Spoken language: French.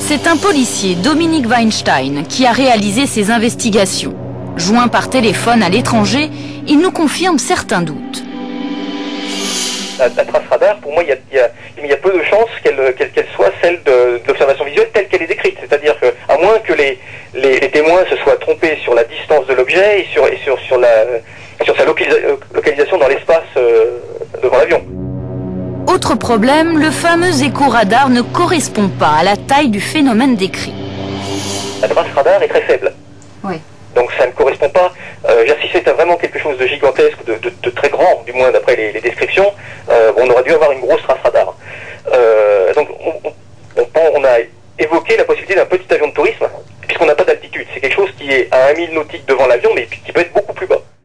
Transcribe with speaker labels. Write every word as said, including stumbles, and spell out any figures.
Speaker 1: C'est un policier, Dominique Weinstein, qui a réalisé ces investigations. Joint par téléphone à l'étranger, il nous confirme certains doutes.
Speaker 2: La, la trace radar, pour moi, il y a, il y a, il y a peu de chances qu'elle qu'elle, qu'elle soit celle de, de l'observation visuelle telle qu'elle est décrite. C'est-à-dire que, à moins que les, les, les témoins se soient trompés sur la distance de l'objet et sur, et sur, sur, la, sur sa localisa, localisation dans l'espace euh, devant l'avion.
Speaker 1: Autre problème, le fameux écho-radar ne correspond pas à la taille du phénomène décrit.
Speaker 2: La trace radar est très faible.
Speaker 1: Oui.
Speaker 2: Donc ça ne correspond pas, euh, si c'était vraiment quelque chose de gigantesque, de, de, de très grand, du moins d'après les, les descriptions, euh, on aurait dû avoir une grosse trace radar. Euh, donc on, on, on a évoqué la possibilité d'un petit avion de tourisme, puisqu'on n'a pas d'altitude. C'est quelque chose qui est à un mille nautiques devant l'avion,